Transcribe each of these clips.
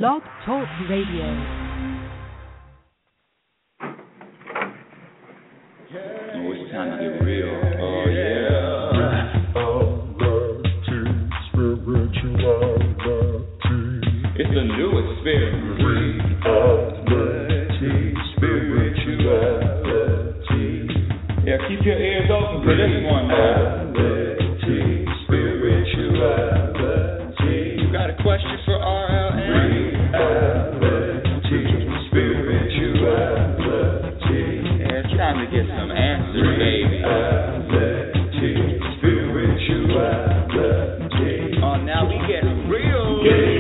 Blog Talk Radio. Oh, it's time to get real. Oh, yeah. It's a new experience. Yeah, keep your ears open for this one, man. You got a question for RLN? Yeah, it's time to get some answers, baby. Oh, now we get real.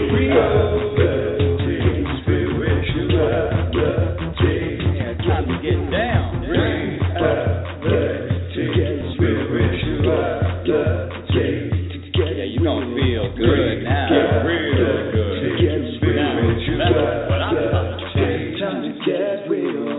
Yeah, it's time to get down. Yeah, you gonna feel good now. Real good. Now, that's what I'm talking about. Time to get real.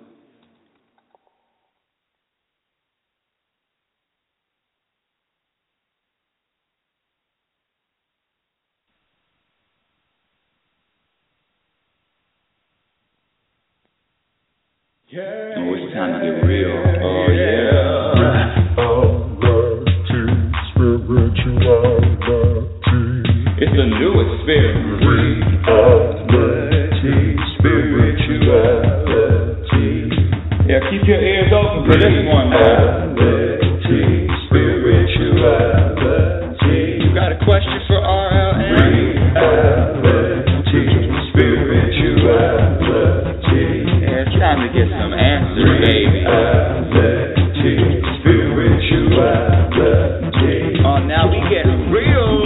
Oh, it's time to get real. Oh, yeah. It's a new experience. Yeah, keep your ears open for this one, man. You got a question for RLN? Yeah, it's time to get some answers, baby. Oh, now we get real.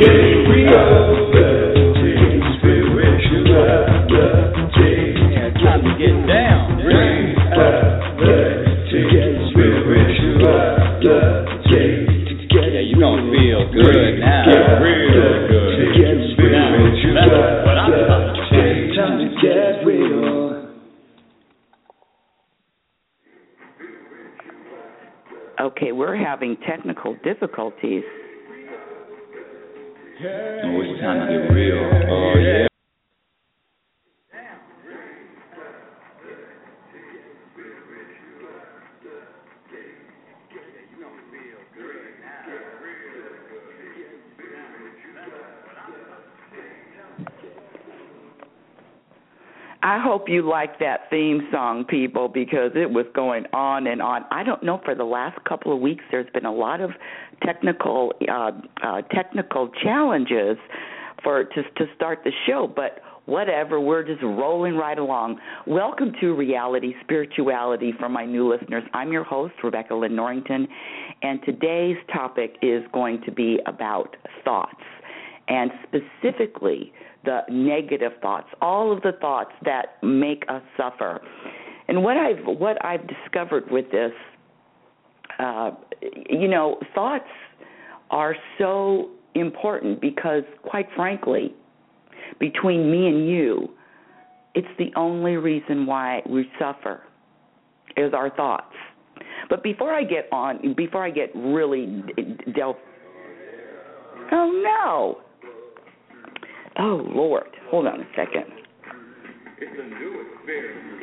Yeah, it's time to get down. Yeah, you gonna feel good now. Real good. Now, that's what I'm talking about. Time to get real. Okay, we're having technical difficulties. Oh, it's time to get real. Oh, yeah. I hope you like that theme song, people, because it was going on and on. I don't know, for the last couple of weeks there's been a lot of technical challenges to start the show, but whatever, we're just rolling right along. Welcome to Reality Spirituality for my new listeners. I'm your host, Rebecca Lynn Norrington, and today's topic is going to be about thoughts, and specifically the negative thoughts, all of the thoughts that make us suffer. And what I've discovered with this, thoughts are so important because, quite frankly, between me and you, it's the only reason why we suffer is our thoughts. But before I get really oh no. Oh, Lord. Hold on a second. It's a new experience.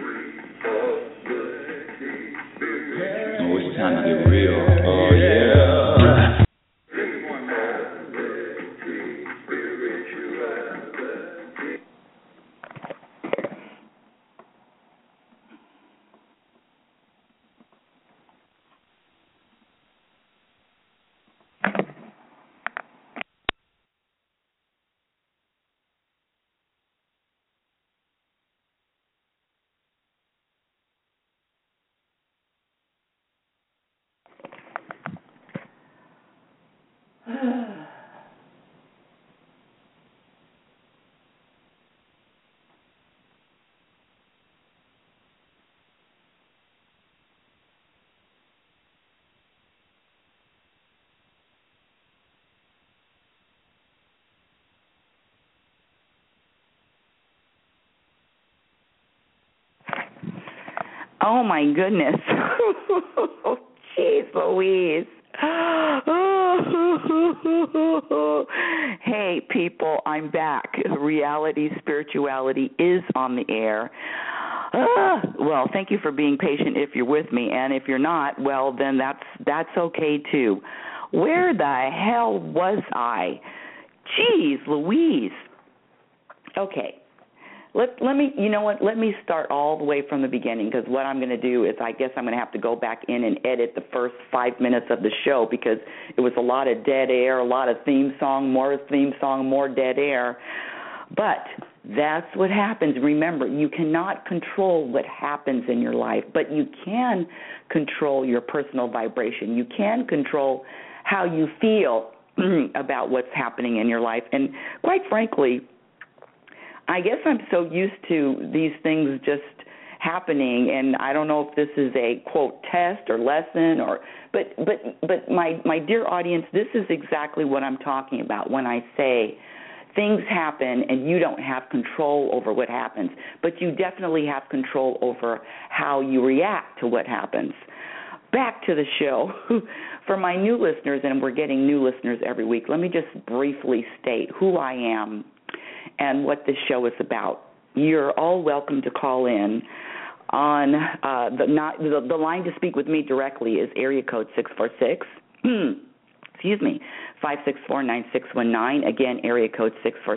Oh, it's time to get real. Oh, yeah. Oh, my goodness. Jeez Louise. Hey, people, I'm back. Reality Spirituality is on the air. Well, thank you for being patient if you're with me, and if you're not, well, then that's okay too. Where the hell was I? Jeez Louise. Okay. Let me, you know what, let me start all the way from the beginning, because what I'm going to do is I guess I'm going to have to go back in and edit the first 5 minutes of the show, because it was a lot of dead air, a lot of theme song, more dead air. But that's what happens. Remember, you cannot control what happens in your life, but you can control your personal vibration. You can control how you feel about what's happening in your life. And quite frankly, I guess I'm so used to these things just happening, and I don't know if this is a quote test or lesson, or but my dear audience, this is exactly what I'm talking about when I say things happen and you don't have control over what happens, but you definitely have control over how you react to what happens. Back to the show. For my new listeners, and we're getting new listeners every week, let me just briefly state who I am and what this show is about. You're all welcome to call in on the line to speak with me directly is area code 646. Excuse me, 564-9619. Again, area code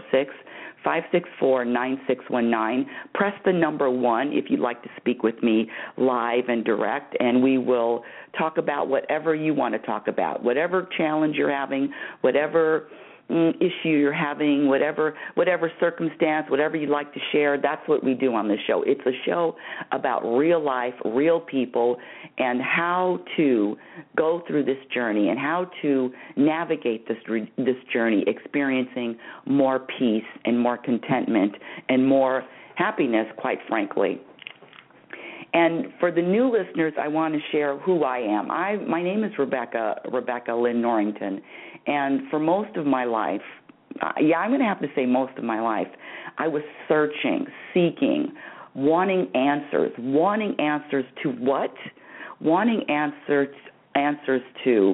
646-564-9619. Press the number 1 if you'd like to speak with me live and direct, and we will talk about whatever you want to talk about, whatever challenge you're having, whatever issue you're having, whatever circumstance, whatever you'd like to share. That's what we do on this show. It's a show about real life, real people, and how to go through this journey and how to navigate this journey, experiencing more peace and more contentment and more happiness, quite frankly. And for the new listeners, I want to share who I am. My name is Rebecca Lynn Norrington, and for most of my life, I'm going to have to say most of my life, I was searching, seeking, wanting answers to what? Wanting answers to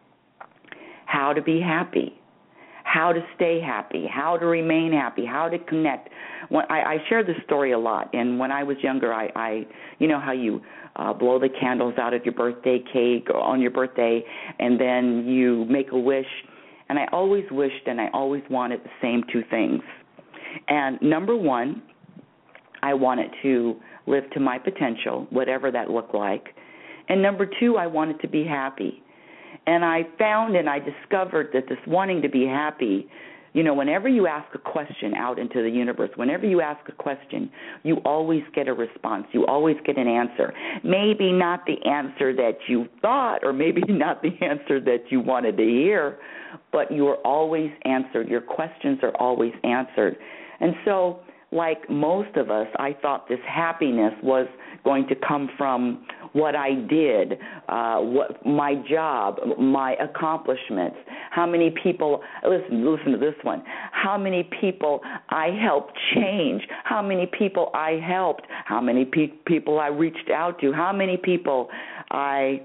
how to be happy, how to stay happy, how to remain happy, how to connect. I share this story a lot, and when I was younger, I you know how you blow the candles out of your birthday cake on your birthday, and then you make a wish, and I always wished and I always wanted the same 2 things. And number 1, I wanted to live to my potential, whatever that looked like, and number 2, I wanted to be happy. And I found and I discovered that this wanting to be happy, you know, whenever you ask a question out into the universe, whenever you ask a question, you always get a response. You always get an answer. Maybe not the answer that you thought, or maybe not the answer that you wanted to hear, but you are always answered. Your questions are always answered. And so, like most of us, I thought this happiness was going to come from what I did, what my job, my accomplishments, how many people, listen to this one, how many people I helped change, how many people I helped, how many people I reached out to, how many people I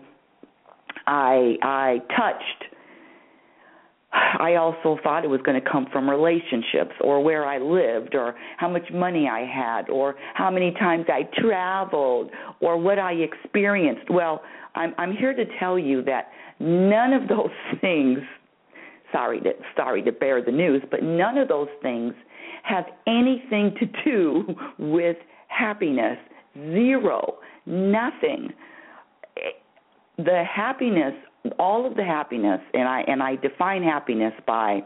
touched. I also thought it was going to come from relationships, or where I lived, or how much money I had, or how many times I traveled, or what I experienced. Well, I'm here to tell you that none of those things, sorry to bear the news, but none of those things have anything to do with happiness. Zero, nothing. The happiness, all of the happiness, and I define happiness by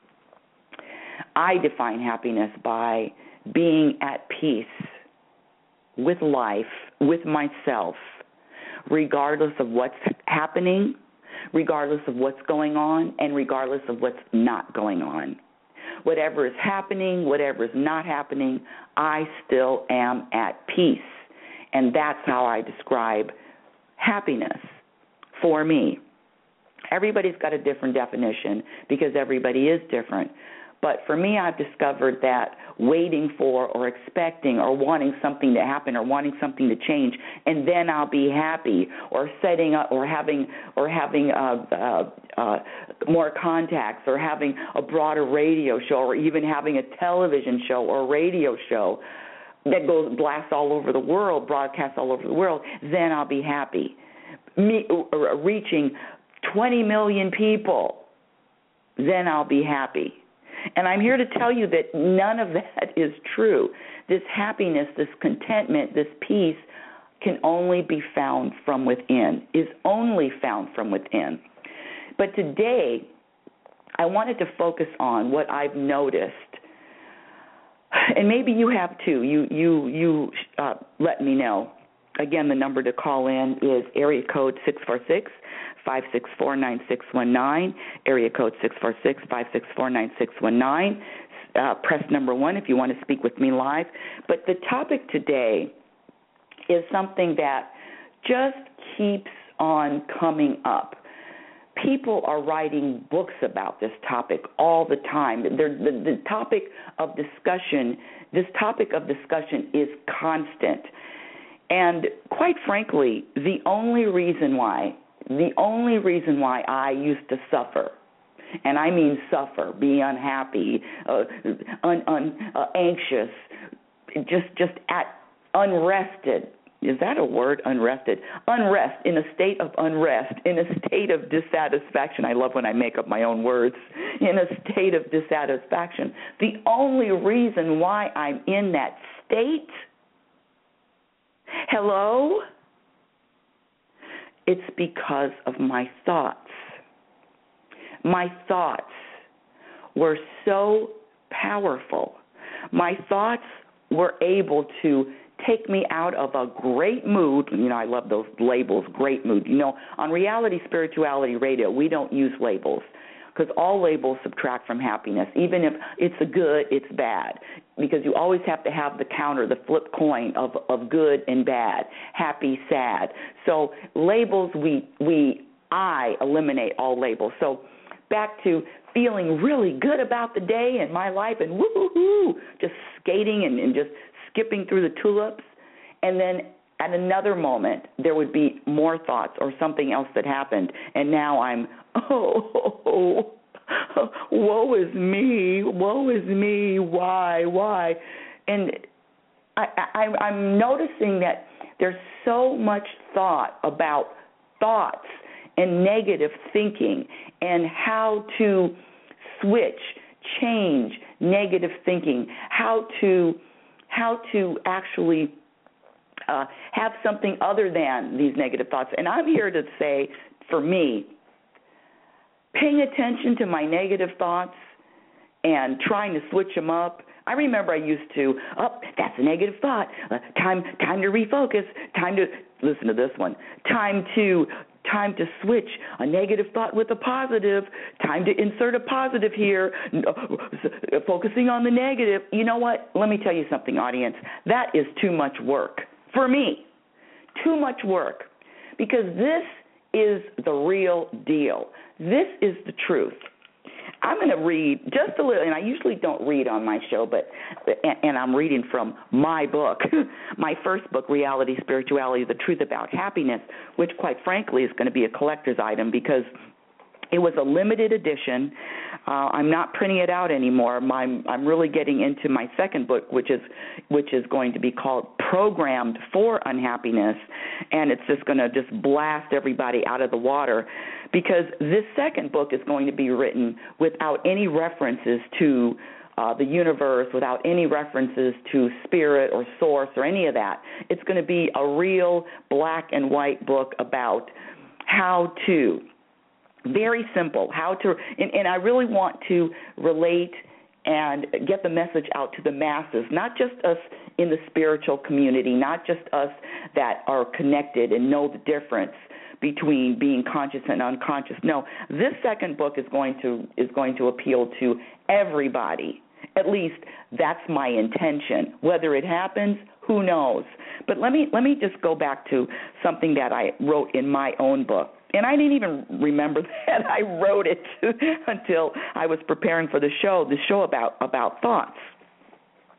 being at peace with life, with myself, regardless of what's happening, regardless of what's going on, and regardless of what's not going on. Whatever is happening, whatever is not happening, I still am at peace. And that's how I describe happiness for me. Everybody's got a different definition because everybody is different. But for me, I've discovered that waiting for or expecting or wanting something to happen or wanting something to change, and then I'll be happy, or setting up or having more contacts, or having a broader radio show, or even having a television show or a radio show that blasts all over the world, broadcasts all over the world, then I'll be happy. Reaching 20 million people, then I'll be happy. And I'm here to tell you that none of that is true. This happiness, this contentment, this peace can only be found from within, is only found from within. But today, I wanted to focus on what I've noticed, and maybe you have too. You let me know. Again, the number to call in is area code 646-564-9619, area code 646-564-9619. Press number 1 if you want to speak with me live. But the topic today is something that just keeps on coming up. People are writing books about this topic all the time. The topic of discussion, this topic of discussion is constant. And quite frankly, the only reason why I used to suffer, and I mean suffer, be unhappy, anxious, just unrested. Is that a word, unrested? Unrest, in a state of unrest, in a state of dissatisfaction. I love when I make up my own words. In a state of dissatisfaction. The only reason why I'm in that state, hello? It's because of my thoughts. My thoughts were so powerful. My thoughts were able to take me out of a great mood. You know, I love those labels, great mood. You know, on Reality Spirituality Radio, we don't use labels because all labels subtract from happiness. Even if it's a good, it's bad, because you always have to have the counter, the flip coin of good and bad, happy, sad. So labels, I eliminate all labels. So back to feeling really good about the day and my life and woo-hoo-hoo, just skating and just skipping through the tulips, and then at another moment there would be more thoughts or something else that happened, and now I'm, woe is me, why? And I'm noticing that there's so much thought about thoughts and negative thinking and how to switch, change negative thinking, how to actually have something other than these negative thoughts. And I'm here to say, for me, paying attention to my negative thoughts and trying to switch them up. I remember I used to, that's a negative thought. Time to refocus. Time to, listen to this one, time to switch a negative thought with a positive, time to insert a positive here, focusing on the negative. You know what? Let me tell you something, audience. That is too much work for me, too much work, because this is the real deal. This is the truth. I'm going to read just a little, and I usually don't read on my show, and I'm reading from my book, my first book, Reality Spirituality, The Truth About Happiness, which quite frankly is going to be a collector's item because it was a limited edition. I'm not printing it out anymore. I'm really getting into my second book, which is going to be called Programmed for Unhappiness, and it's just going to just blast everybody out of the water, because this second book is going to be written without any references to the universe, without any references to spirit or source or any of that. It's going to be a real black and white book about how to, very simple, how to, and I really want to relate and get the message out to the masses, not just us in the spiritual community, not just us that are connected and know the difference between being conscious and unconscious. No, this second book is going to appeal to everybody. At least that's my intention. Whether it happens, who knows? But let me just go back to something that I wrote in my own book. And I didn't even remember that I wrote it until I was preparing for the show about thoughts.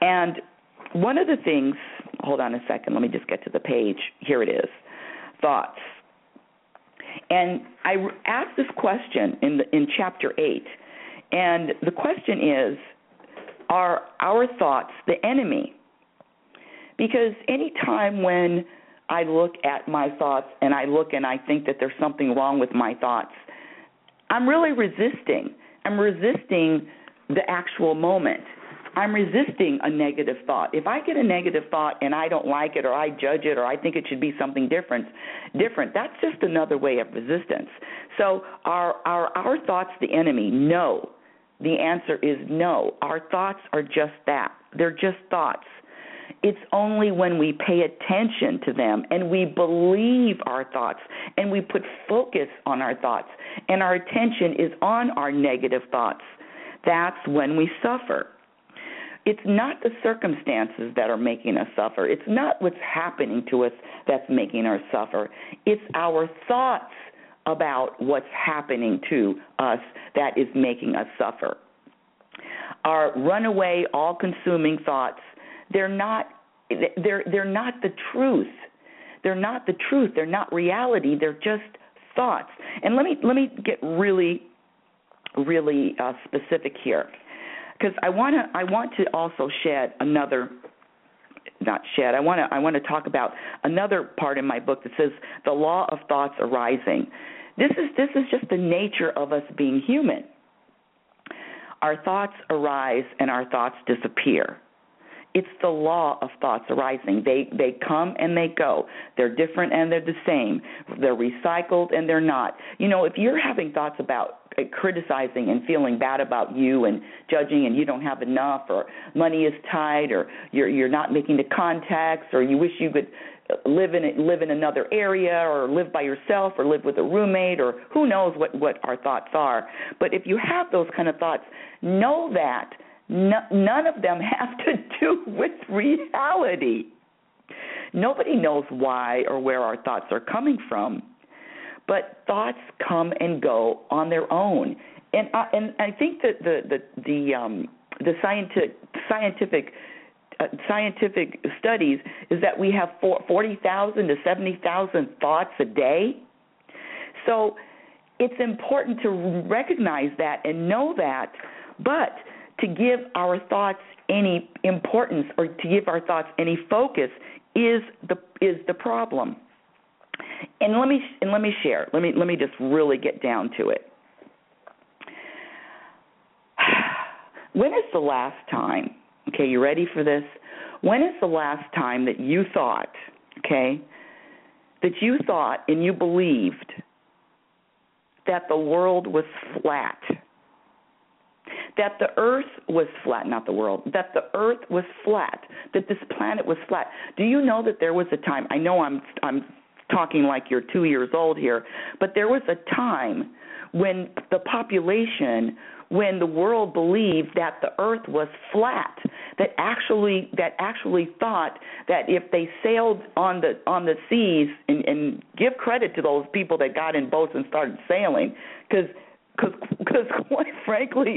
And one of the things, hold on a second, let me just get to the page. Here it is, thoughts. And I asked this question in Chapter 8, and the question is, are our thoughts the enemy? Because any time when I look at my thoughts and I look and I think that there's something wrong with my thoughts, I'm really resisting. I'm resisting the actual moment. I'm resisting a negative thought. If I get a negative thought and I don't like it or I judge it or I think it should be something different, that's just another way of resistance. So are our thoughts the enemy? No. The answer is no. Our thoughts are just that. They're just thoughts. It's only when we pay attention to them and we believe our thoughts and we put focus on our thoughts and our attention is on our negative thoughts, that's when we suffer. It's not the circumstances that are making us suffer. It's not what's happening to us that's making us suffer. It's our thoughts about what's happening to us that is making us suffer. Our runaway, all-consuming thoughts, they're not the truth. They're not the truth. They're not reality. They're just thoughts. And let me get really specific here, because I want to also I want to talk about another part in my book that says the law of thoughts arising. This is just the nature of us being human. Our thoughts arise and our thoughts disappear. It's the law of thoughts arising. They come and they go. They're different and they're the same. They're recycled and they're not. You know, if you're having thoughts about criticizing and feeling bad about you and judging and you don't have enough or money is tight or you're not making the contacts or you wish you could live in another area or live by yourself or live with a roommate or who knows what our thoughts are. But if you have those kind of thoughts, know that none of them have to do with reality. Nobody knows why or where our thoughts are coming from, but thoughts come and go on their own. And I think that the scientific studies is that we have 40,000 to 70,000 thoughts a day. So it's important to recognize that and know that, but to give our thoughts any importance or to give our thoughts any focus is the problem. And let me share. Let me just really get down to it. When is the last time? Okay, you ready for this? When is the last time that you thought, and you believed that the world was flat? That the earth was flat, not the world, that the earth was flat, that this planet was flat. Do you know that there was a time, I know I'm talking like you're 2 years old here, but there was a time when the population, when the world believed that the earth was flat, that actually thought that if they sailed on the seas, and give credit to those people that got in boats and started sailing, because quite frankly,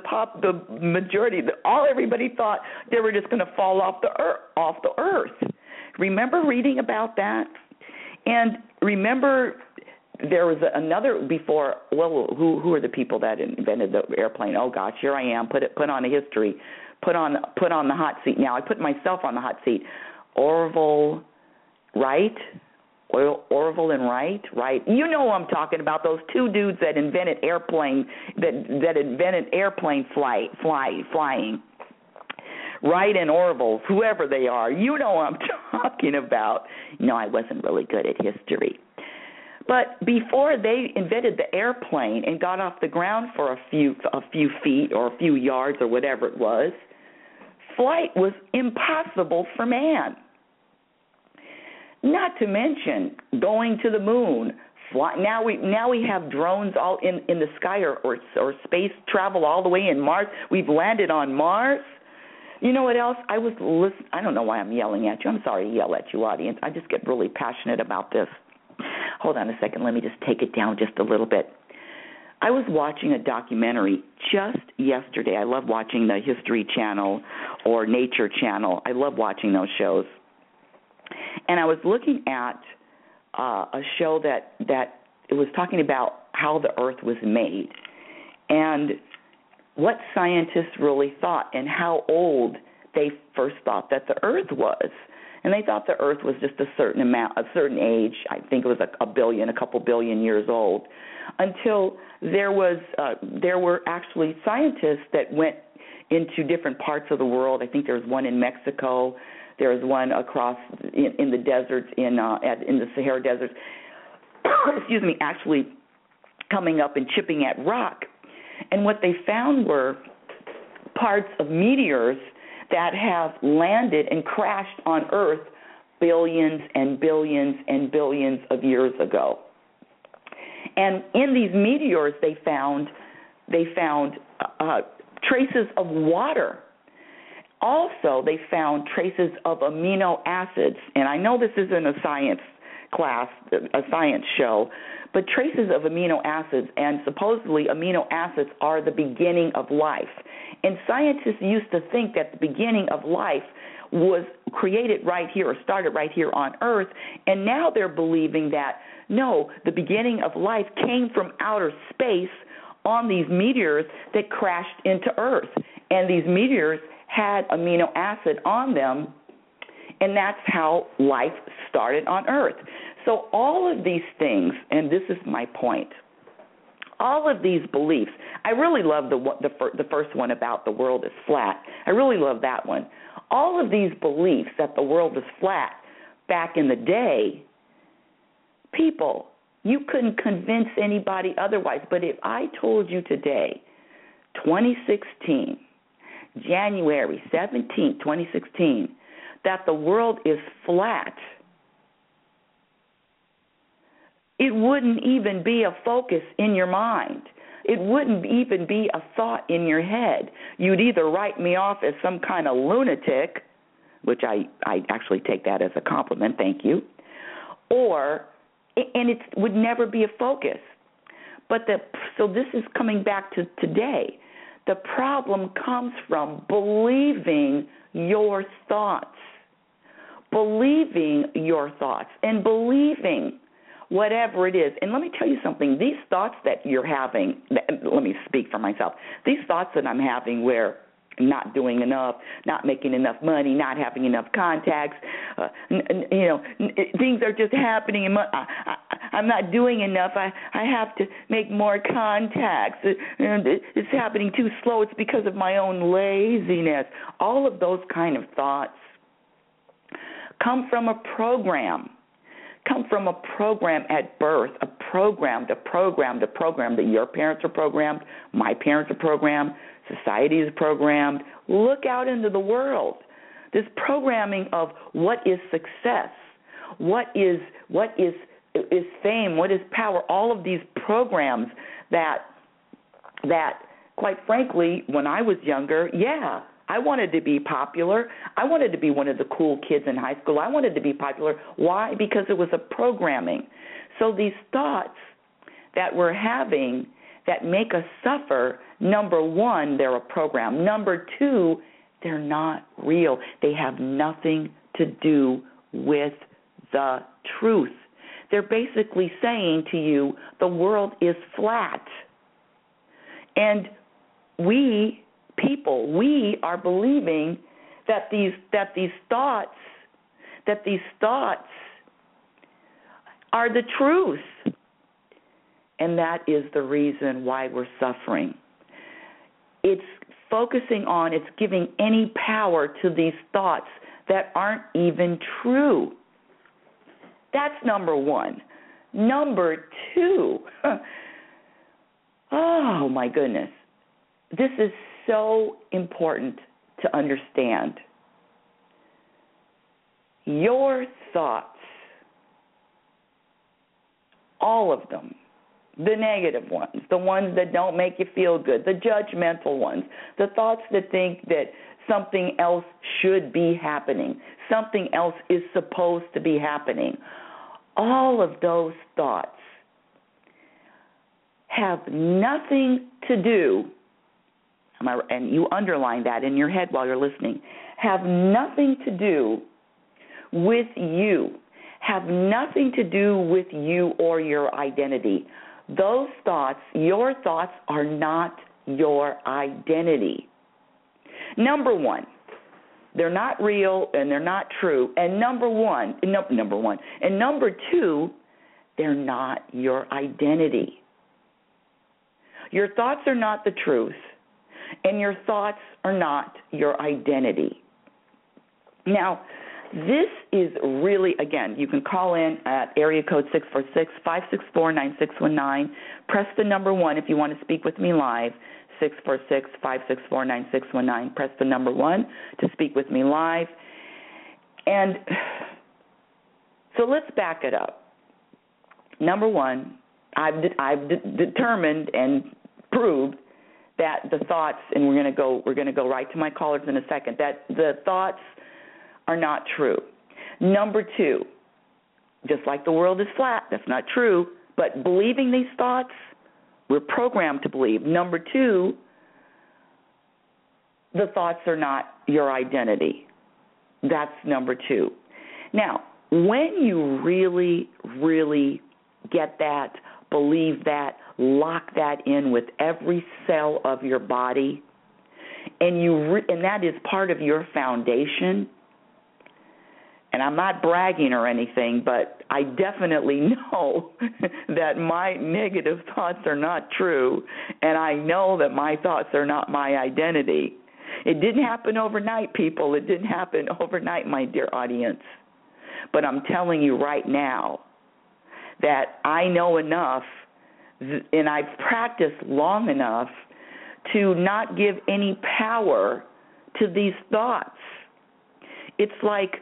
everybody thought they were just going to fall off the earth. Remember reading about that? And remember there was another before. Well, who are the people that invented the airplane? Oh gosh, here I am. Put on a history. Put on the hot seat. Now I put myself on the hot seat. Orville Wright. Orville and Wright, right? You know what I'm talking about, those two dudes that invented airplane flying. Wright and Orville, whoever they are, you know what I'm talking about. No, I wasn't really good at history. But before they invented the airplane and got off the ground for a few feet or a few yards or whatever it was, flight was impossible for man. Not to mention going to the moon. Now we have drones all in the sky or space travel all the way in Mars. We've landed on Mars. You know what else? I don't know why I'm yelling at you. I'm sorry to yell at you, audience. I just get really passionate about this. Hold on a second. Let me just take it down just a little bit. I was watching a documentary just yesterday. I love watching the History Channel or Nature Channel. I love watching those shows. And I was looking at a show that it was talking about how the earth was made and what scientists really thought and how old they first thought that the earth was. And they thought the earth was just a certain age. I think it was a couple billion years old, until there were actually scientists that went into different parts of the world. I think there was one in Mexico. There was one across in the deserts in the Sahara deserts. Excuse me, actually coming up and chipping at rock. And what they found were parts of meteors that have landed and crashed on Earth billions and billions and billions of years ago. And in these meteors, they found traces of water. Also, they found traces of amino acids. And I know this isn't a science class, a science show, but traces of amino acids, and supposedly amino acids are the beginning of life. And scientists used to think that the beginning of life was created right here or started right here on Earth, and now they're believing that, no, the beginning of life came from outer space on these meteors that crashed into Earth. And these meteors had amino acid on them, and that's how life started on Earth. So all of these things, and this is my point, all of these beliefs, I really love the first one about the world is flat. I really love that one. All of these beliefs that the world is flat back in the day, people, you couldn't convince anybody otherwise. But if I told you today, 2016, January 17, 2016, that the world is flat, it wouldn't even be a focus in your mind. It wouldn't even be a thought in your head. You'd either write me off as some kind of lunatic, which I actually take that as a compliment, thank you, and it would never be a focus. So this is coming back to today. The problem comes from believing your thoughts, and believing whatever it is. And let me tell you something. These thoughts that you're having, let me speak for myself. These thoughts that I'm having where not doing enough, not making enough money, not having enough contacts, things are just happening. I'm not doing enough. I have to make more contacts. It's happening too slow. It's because of my own laziness. All of those kind of thoughts come from a program. At birth, a program that your parents are programmed, my parents are programmed, society is programmed. Look out into the world. This programming of what is success, what is fame, what is power, all of these programs that quite frankly, when I was younger, I wanted to be popular. I wanted to be one of the cool kids in high school. I wanted to be popular. Why? Because it was a programming. So these thoughts that we're having that make us suffer, number one, they're a program. Number two, they're not real. They have nothing to do with the truth. They're basically saying to you, the world is flat. And we are believing that these thoughts are the truth. And that is the reason why we're suffering. It's giving any power to these thoughts that aren't even true. That's number one. Number two, oh my goodness, this is so important to understand. Your thoughts, all of them, the negative ones, the ones that don't make you feel good, the judgmental ones, the thoughts that think that something else should be happening, something else is supposed to be happening, all of those thoughts have nothing to do, and you underline that in your head while you're listening, have nothing to do with you, have nothing to do with you or your identity. Those thoughts, your thoughts, are not your identity. Number one, they're not real and they're not true. And number two, they're not your identity. Your thoughts are not the truth, and your thoughts are not your identity. Now, this is really, again, you can call in at area code 646-564-9619. Press the number 1 if you want to speak with me live, 646-564-9619. Press the number 1 to speak with me live. And so let's back it up. Number 1, I've determined and proved that the thoughts, and we're going to go right to my callers in a second, that the thoughts are not true. Number 2, just like the world is flat, that's not true, but believing these thoughts, we're programmed to believe. Number 2, the thoughts are not your identity. That's number 2. Now, when you really, really get that, believe that, lock that in with every cell of your body, and and that is part of your foundation. And I'm not bragging or anything, but I definitely know that my negative thoughts are not true, and I know that my thoughts are not my identity. It didn't happen overnight, people. It didn't happen overnight, my dear audience. But I'm telling you right now that I know enough, and I've practiced long enough to not give any power to these thoughts. It's like,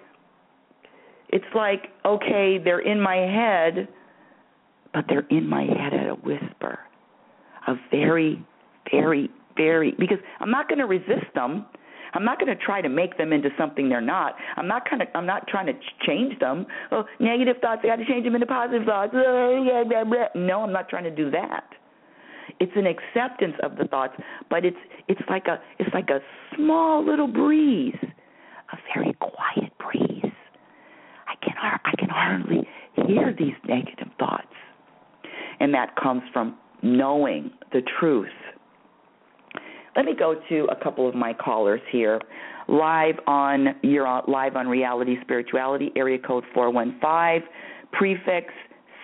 okay, they're in my head, but they're in my head at a whisper, a very, very, very, because I'm not going to resist them. I'm not going to try to make them into something they're not. I'm not trying to change them. Oh, negative thoughts, I got to change them into positive thoughts. No, I'm not trying to do that. It's an acceptance of the thoughts, but it's like a small little breeze, a very quiet breeze. I can hardly hear these negative thoughts, and that comes from knowing the truth. Let me go to a couple of my callers here. Live on Reality Spirituality, area code 415, prefix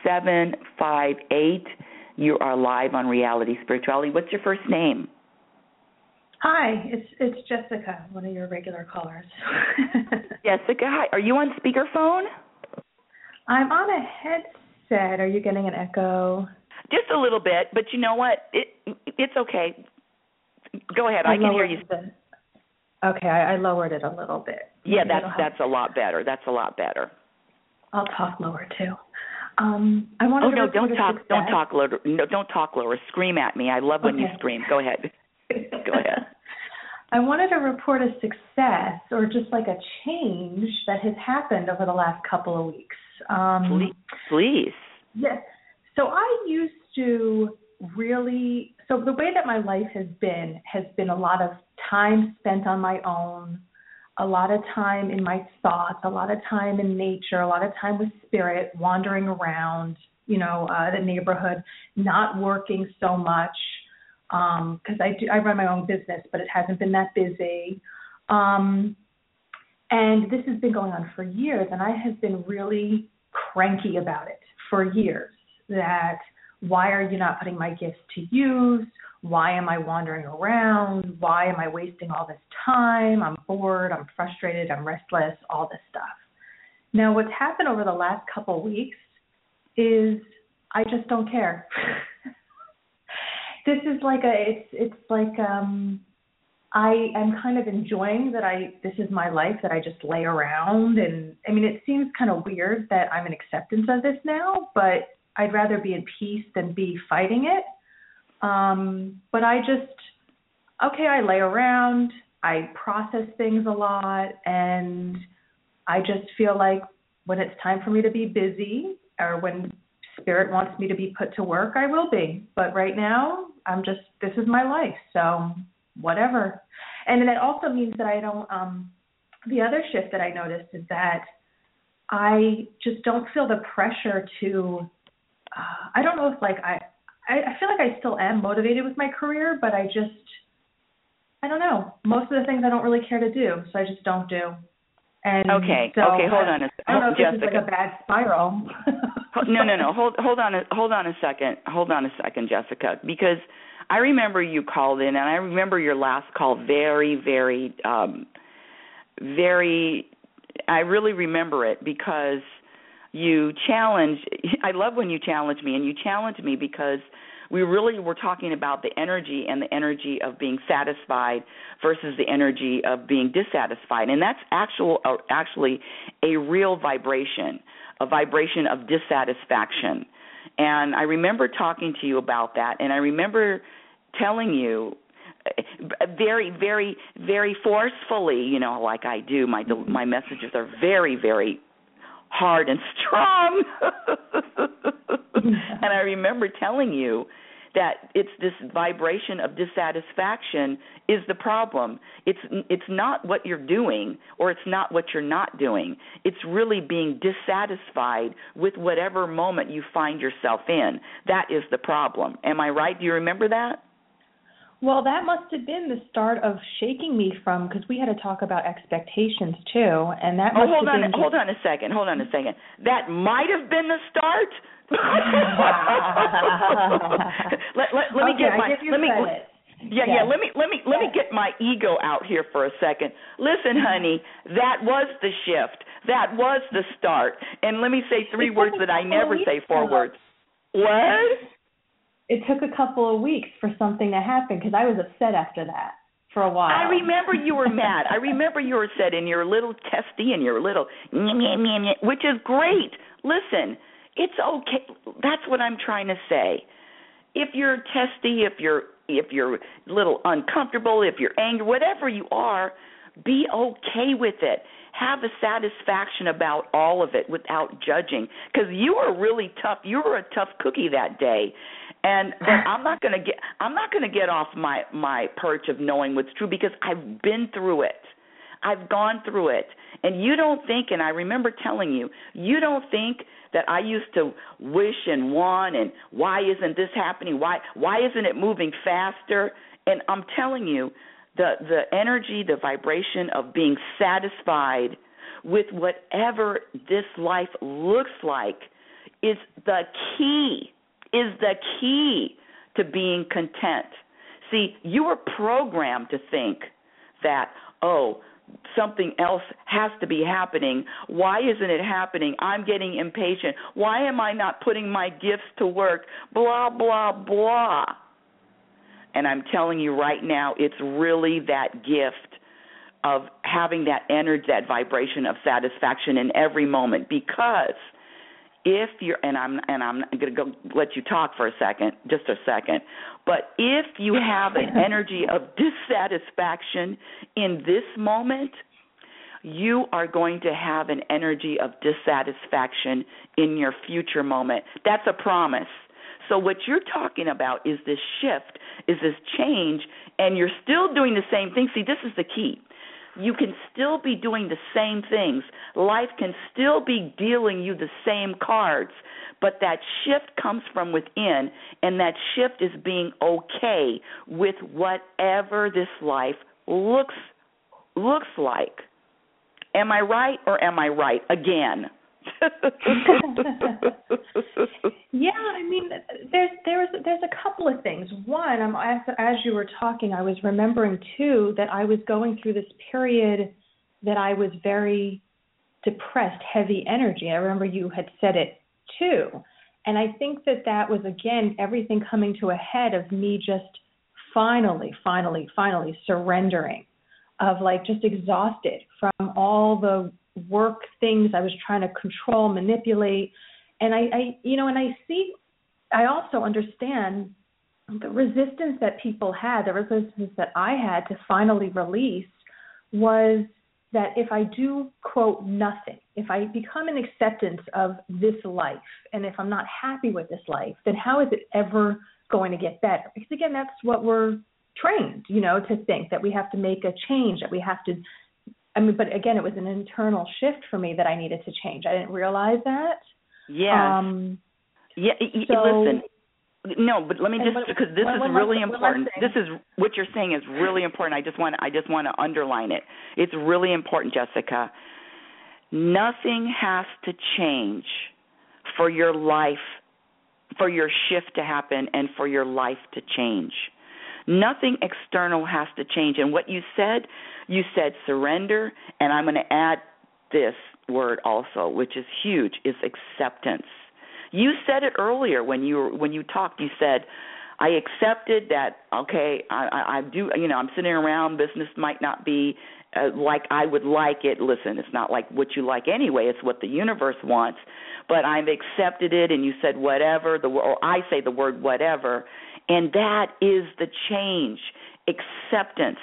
758. You are live on Reality Spirituality. What's your first name? Hi, it's Jessica, one of your regular callers. Jessica, hi. Are you on speakerphone? I'm on a headset. Are you getting an echo? Just a little bit, but you know what? It's okay. Go ahead. I can hear you. Okay, I lowered it a little bit. Yeah, that's a lot better. That's a lot better. I'll talk lower too. I wanted to don't talk lower. No, don't talk lower. Scream at me. I love when you scream. Go ahead. Go ahead. I wanted to report a success or just like a change that has happened over the last couple of weeks. Please. Yes. So I used to really, so the way that my life has been a lot of time spent on my own, a lot of time in my thoughts, a lot of time in nature, a lot of time with spirit, wandering around, the neighborhood, not working so much, because I run my own business, but it hasn't been that busy. And this has been going on for years, and I have been really cranky about it for years, that why are you not putting my gifts to use? Why am I wandering around? Why am I wasting all this time? I'm bored, I'm frustrated, I'm restless, all this stuff. Now, what's happened over the last couple of weeks is I just don't care. This is like I am kind of enjoying that this is my life, that I just lay around. And I mean, it seems kind of weird that I'm in acceptance of this now, but I'd rather be in peace than be fighting it. But I lay around, I process things a lot, and I just feel like when it's time for me to be busy, or when Spirit wants me to be put to work, I will be. But right now, this is my life. So whatever. And then it also means that I don't, the other shift that I noticed is that I just don't feel the pressure to, I don't know if like I feel like I still am motivated with my career, but I don't know. Most of the things I don't really care to do, so I just don't do. And okay, so hold on I don't know if Jessica. this is like a bad spiral. No. Hold on a second, Jessica, because I remember you called in, and I remember your last call very, very, very. I really remember it because you challenged. I love when you challenge me, and you challenged me because we really were talking about the energy and the energy of being satisfied versus the energy of being dissatisfied. And that's actually a real vibration, a vibration of dissatisfaction. And I remember talking to you about that, and I remember telling you very, very, very forcefully, like I do. My messages are very, very hard and strong. And I remember telling you that it's this vibration of dissatisfaction is the problem. It's not what you're doing or it's not what you're not doing. It's really being dissatisfied with whatever moment you find yourself in. That is the problem. Am I right? Do you remember that? Well, that must have been the start of shaking me from, because we had to talk about expectations too, and that must have been. Hold on a second. That might have been the start. let me get my. Let me get my ego out here for a second. Listen, honey, that was the shift. That was the start. And let me say 3 words that I never say 4 words. What? It took a couple of weeks for something to happen because I was upset after that for a while. I remember you were mad. I remember you were upset and you're a little testy and you're a little, which is great. Listen, it's okay. That's what I'm trying to say. If you're testy, if you're a little uncomfortable, if you're angry, whatever you are, be okay with it. Have a satisfaction about all of it without judging, because you were really tough. You were a tough cookie that day. But I'm not going to get off my perch of knowing what's true, because I've been through it. I've gone through it. And you don't think, and I remember telling you, you don't think that I used to wish and want, and why isn't this happening? Why isn't it moving faster? And I'm telling you, the energy, the vibration of being satisfied with whatever this life looks like is the key to being content. See, you were programmed to think that, something else has to be happening. Why isn't it happening? I'm getting impatient. Why am I not putting my gifts to work? Blah, blah, blah. And I'm telling you right now, it's really that gift of having that energy, that vibration of satisfaction in every moment. Because if you're, and I'm going to go let you talk for just a second, but if you have an energy of dissatisfaction in this moment, you are going to have an energy of dissatisfaction in your future moment. That's a promise. So what you're talking about is this shift, is this change, and you're still doing the same thing. See, this is the key. You can still be doing the same things. Life can still be dealing you the same cards, but that shift comes from within, and that shift is being okay with whatever this life looks like. Am I right or am I right again? Yeah, I mean, there's a couple of things. One, as you were talking, I was remembering too that I was going through this period that I was very depressed, heavy energy. I remember you had said it too, and I think that was again everything coming to a head of me just finally surrendering, of like just exhausted from all the work things I was trying to control, manipulate. And I also understand the resistance that people had, the resistance that I had to finally release was that if I do, quote, nothing, if I become an acceptance of this life, and if I'm not happy with this life, then how is it ever going to get better? Because, again, that's what we're trained, to think, that we have to make a change, that we have to, but again, it was an internal shift for me that I needed to change. I didn't realize that. Yes. Listen. No, but let me just, because this is really important. This is what you're saying is really important. I just want to underline it. It's really important, Jessica. Nothing has to change for your life, for your shift to happen, and for your life to change. Nothing external has to change. And what you said surrender, and I'm going to add this word also, which is huge, is acceptance. You said it earlier when you talked. You said, I accepted that, okay, I do, I'm sitting around, business might not be like I would like it. Listen, it's not like what you like anyway. It's what the universe wants. But I've accepted it, and you said whatever, or I say the word whatever, and that is the change. Acceptance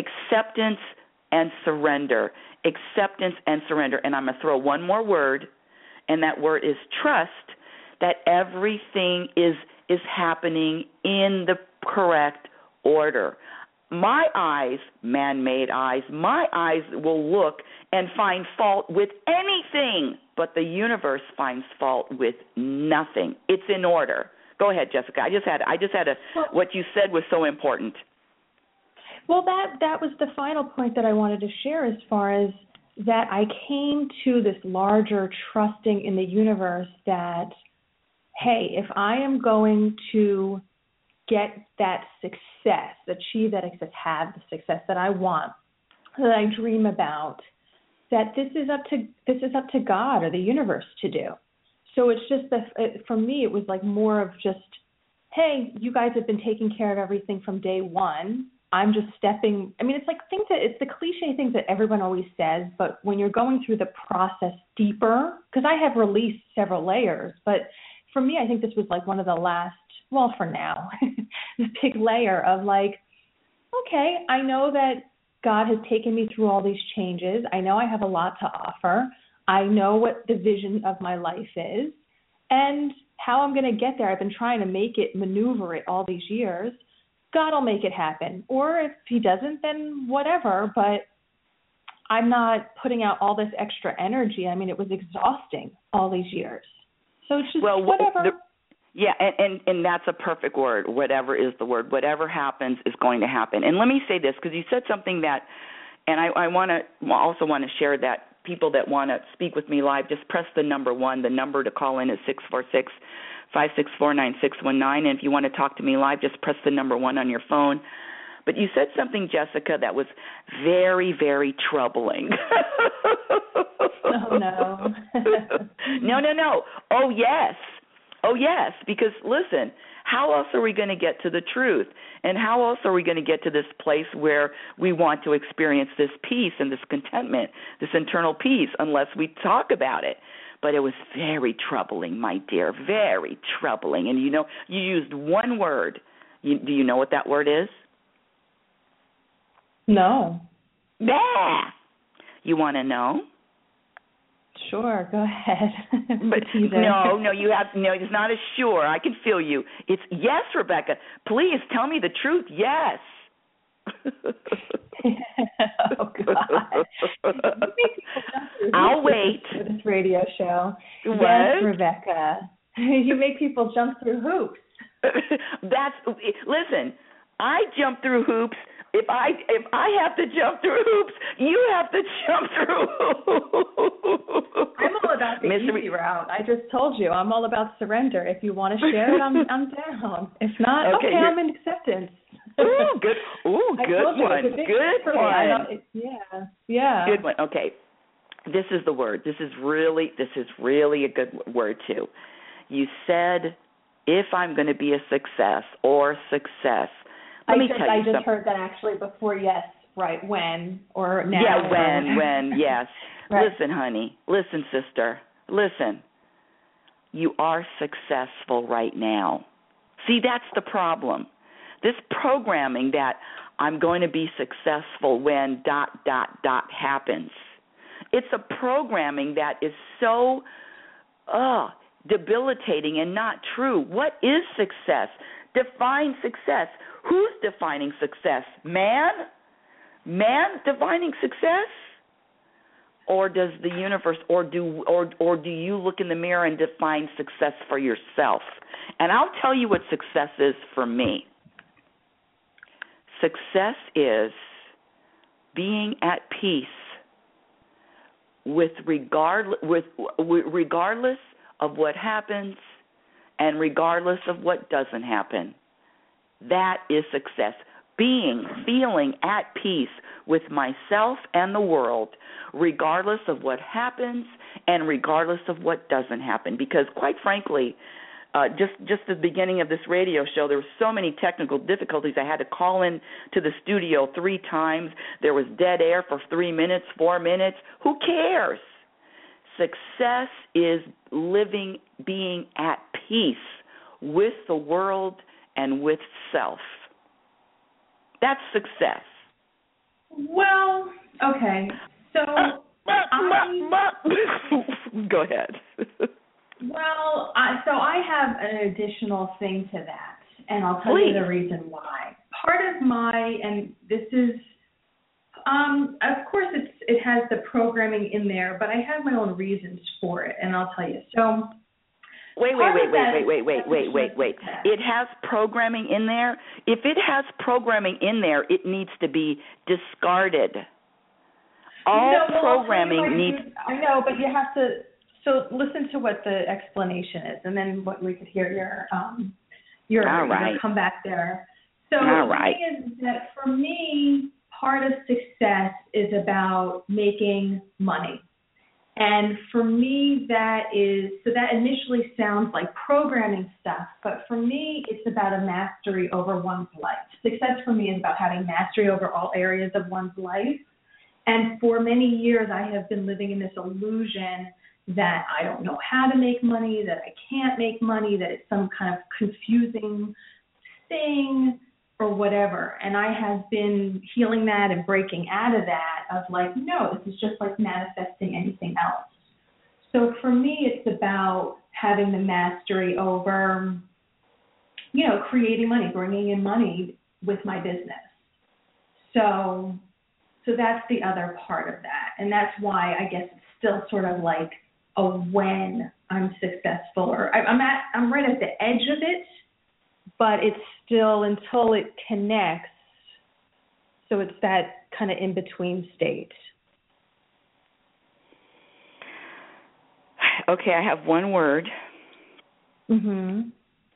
and surrender. Acceptance and surrender. And I'm going to throw one more word, and that word is trust, that everything is happening in the correct order. My eyes, man-made eyes, my eyes will look and find fault with anything, but the universe finds fault with nothing. It's in order. Go ahead, Jessica. What you said was so important. Well, that was the final point that I wanted to share, as far as that I came to this larger trusting in the universe that, hey, if I am going to get that success, achieve that success, have the success that I want, that I dream about, that this is up to God or the universe to do. So it's just for me, it was like more of just, hey, you guys have been taking care of everything from day one. I'm just stepping. It's like it's the cliche things that everyone always says, but when you're going through the process deeper, because I have released several layers, but for me, I think this was like one of the last, well, for now, the big layer of like, okay, I know that God has taken me through all these changes. I know I have a lot to offer. I know what the vision of my life is and how I'm going to get there. I've been trying to maneuver it all these years. God will make it happen. Or if he doesn't, then whatever. But I'm not putting out all this extra energy. It was exhausting all these years. So it's just whatever. And that's a perfect word. Whatever is the word. Whatever happens is going to happen. And let me say this, because you said something that, and I also want to share that people that want to speak with me live, just press the number 1. The number to call in is 646-564-9619. And if you want to talk to me live, just press the number 1 on your phone. But you said something, Jessica, that was very, very troubling. Oh, no. No. Oh, yes, because listen, how else are we going to get to the truth? And how else are we going to get to this place where we want to experience this peace and this contentment, this internal peace, unless we talk about it? But it was very troubling, my dear, very troubling. And you used one word. Do you know what that word is? No. Bah! You want to know? Sure, go ahead. But no, it's not a sure. I can feel you. It's yes, Rebecca. Please tell me the truth. Yes. Oh, God. I'll wait. For this radio show. What? Yes, Rebecca. You make people jump through hoops. Listen, I jump through hoops. If I have to jump through hoops, you have to jump through hoops. I'm all about the easy route. I just told you. I'm all about surrender. If you want to share it, I'm down. If not, okay I'm in acceptance. Good one. Good one. Yeah. Good one. Okay. This is the word. This is really a good word too. You said, if I'm going to be a success or success. I just heard that actually before, yes, right, when or now. Yeah, when, yes. Right. Listen, honey, listen, sister, listen. You are successful right now. See, that's the problem. This programming that I'm going to be successful when ... happens. It's a programming that is so debilitating and not true. What is success? Define success. Who's defining success? Man? Man defining success? Or does the universe, or do you look in the mirror and define success for yourself? And I'll tell you what success is for me. Success is being at peace with regardless of what happens and regardless of what doesn't happen. That is success. Feeling at peace with myself and the world, regardless of what happens and regardless of what doesn't happen. Because quite frankly, just at the beginning of this radio show, there were so many technical difficulties. I had to call in to the studio 3 times. There was dead air for 3 minutes, 4 minutes. Who cares? Success is being at peace with the world and with self. That's success. Well, okay. So go ahead. Well, I have an additional thing to that, and I'll tell you the reason why. Part of and this is, of course, it has the programming in there, but I have my own reasons for it, and I'll tell you. So. Wait. It has programming in there. If it has programming in there, it needs to be discarded. Programming needs. I know, but you have to. So listen to what the explanation is, and then what we could hear your come back there. So the thing is that for me, part of success is about making money. And for me, that initially sounds like programming stuff, but for me, it's about a mastery over one's life. Success for me is about having mastery over all areas of one's life. And for many years, I have been living in this illusion that I don't know how to make money, that I can't make money, that it's some kind of confusing thing or whatever. And I have been healing that and breaking out of that of like, no, this is just like manifesting anything else. So for me, it's about having the mastery over, creating money, bringing in money with my business. So that's the other part of that. And that's why I guess it's still sort of like a when I'm successful, or I'm right at the edge of it, but it's still until it connects. So it's that kind of in-between state. Okay, I have one word. Mm-hmm.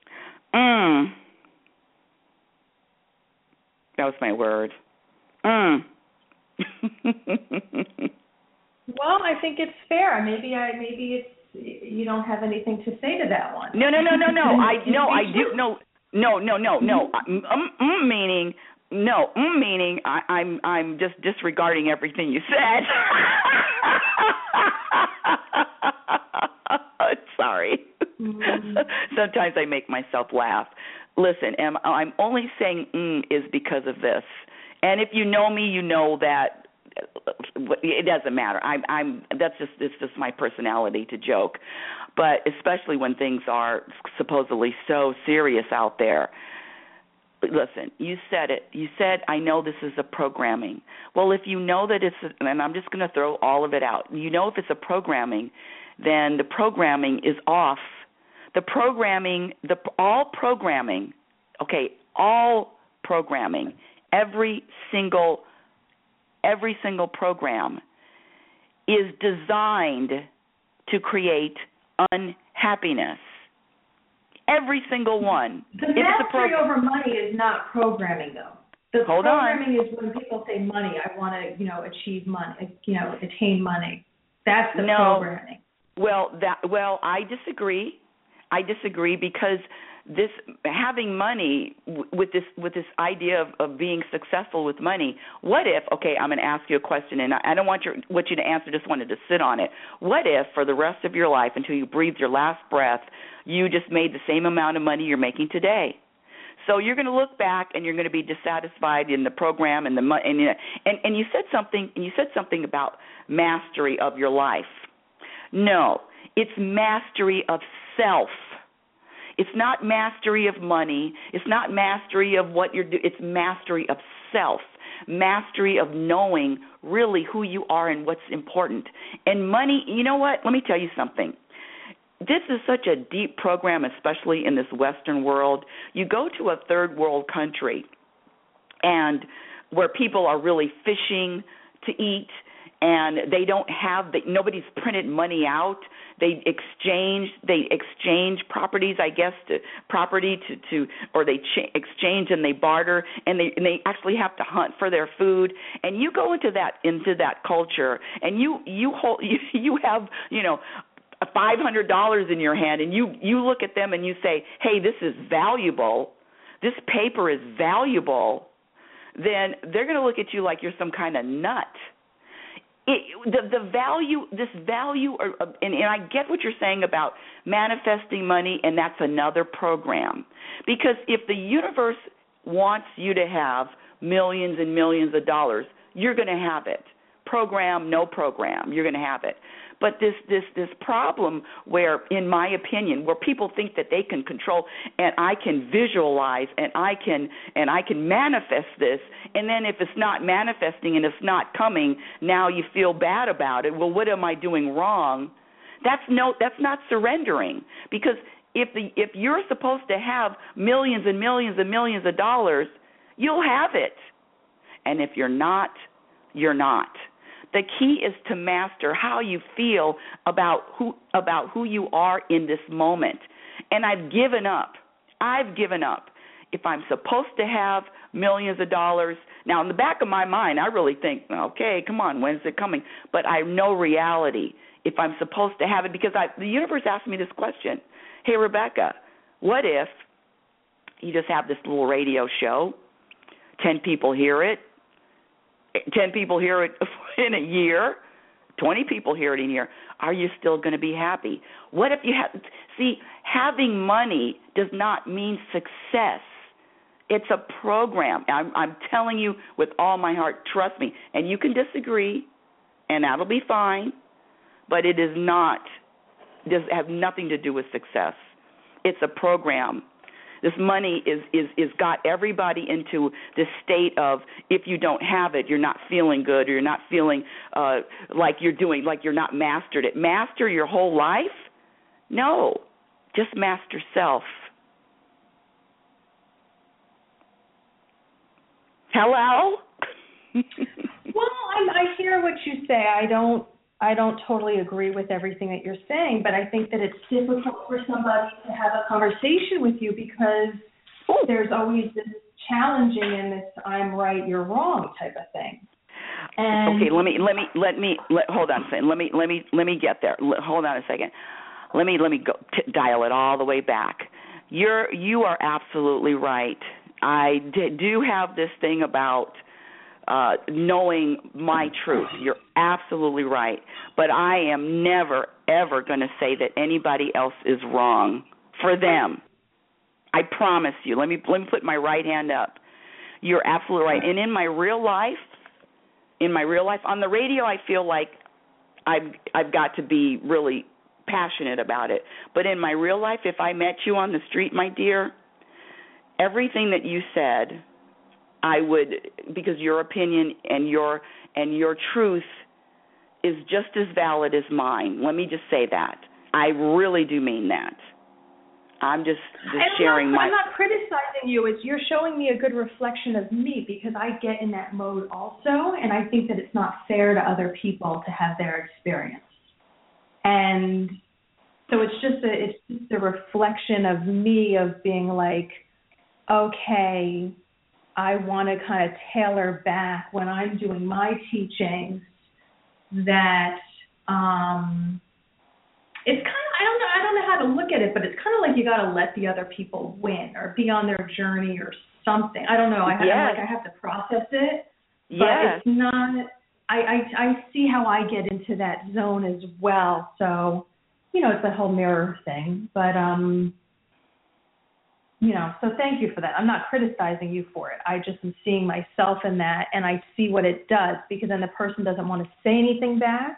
That was my word. Well, I think it's fair. Maybe it's you don't have anything to say to that one. No. I do. No. Meaning I'm just disregarding everything you said. Sorry. Mm-hmm. Sometimes I make myself laugh. Listen, I'm only saying is because of this. And if you know me, you know that it doesn't matter. It's just my personality to joke. But especially when things are supposedly so serious out there. Listen, you said it. You said, I know this is a programming. Well, if you know that and I'm just going to throw all of it out. You know if it's a programming, then the programming is off. All programming, every single program is designed to create unhappiness. Every single one. The mastery over money is not programming, though. The programming is when people say money, I want to, achieve money, attain money. That's the programming. Well, I disagree. Because this having money with this idea of being successful with money. What if? Okay, I'm going to ask you a question, and I don't want you to answer. Just wanted to sit on it. What if for the rest of your life, until you breathe your last breath, you just made the same amount of money you're making today? So you're going to look back and you're going to be dissatisfied in the program and and you said something about mastery of your life. No, it's mastery of self. It's not mastery of money. It's not mastery of what you're doing. It's mastery of self, mastery of knowing really who you are and what's important. And money, you know what? Let me tell you something. This is such a deep program, especially in this Western world. You go to a third world country and where people are really fishing to eat, and they don't have nobody's printed money out. They exchange properties, I guess, to property to or they exchange and they barter, and they actually have to hunt for their food. And you go into that culture, and you have $500 in your hand, and you look at them and you say, hey, this is valuable, this paper is valuable, then they're going to look at you like you're some kind of nut. The value, and I get what you're saying about manifesting money, and that's another program. Because if the universe wants you to have millions and millions of dollars, you're going to have it. Program, no program, you're going to have it. But this problem where, in my opinion, where people think that they can control, and I can visualize, and I can manifest this, and then if it's not manifesting and it's not coming, now you feel bad about it. Well, what am I doing wrong? That's not surrendering, because if you're supposed to have millions and millions and millions of dollars, you'll have it. And if you're not, you're not. The key is to master how you feel about who you are in this moment. And I've given up. If I'm supposed to have millions of dollars, now in the back of my mind, I really think, okay, come on, when's it coming? But I know reality. If I'm supposed to have it, because the universe asked me this question. Hey, Rebecca, what if you just have this little radio show, 10 people hear it, 10 people hear it in a year, 20 people hear it in a year. Are you still going to be happy? What if you have, having money does not mean success. It's a program. I'm telling you with all my heart, trust me. And you can disagree, and that'll be fine, but it does have nothing to do with success. It's a program. This money is got everybody into this state of, if you don't have it, you're not feeling good, or you're not feeling like you're not mastered it. Master your whole life? No, just master self. Hello? Well, I hear what you say. I don't totally agree with everything that you're saying, but I think that it's difficult for somebody to have a conversation with you because there's always this challenging and this I'm right, you're wrong type of thing. And okay, let me hold on a second. Let me get there. Hold on a second. Let me go dial it all the way back. You are absolutely right. I do have this thing about knowing my truth. You're absolutely right. But I am never, ever going to say that anybody else is wrong for them. I promise you. Let me put my right hand up. You're absolutely right. And in my real life, on the radio, I feel like I've got to be really passionate about it. But in my real life, if I met you on the street, my dear, everything that you said, I would, because your opinion and your truth is just as valid as mine. Let me just say that. I really do mean that. I'm just sharing I'm not criticizing you. You're showing me a good reflection of me, because I get in that mode also, and I think that it's not fair to other people to have their experience. And so it's just a reflection of me, of being like, okay, I want to kind of tailor back when I'm doing my teachings that it's kind of, I don't know how to look at it, but it's kind of like you got to let the other people win or be on their journey or something. I don't know. I have to process it, but it's not. I see how I get into that zone as well. So, it's a whole mirror thing, but So thank you for that. I'm not criticizing you for it. I just am seeing myself in that, and I see what it does, because then the person doesn't want to say anything back.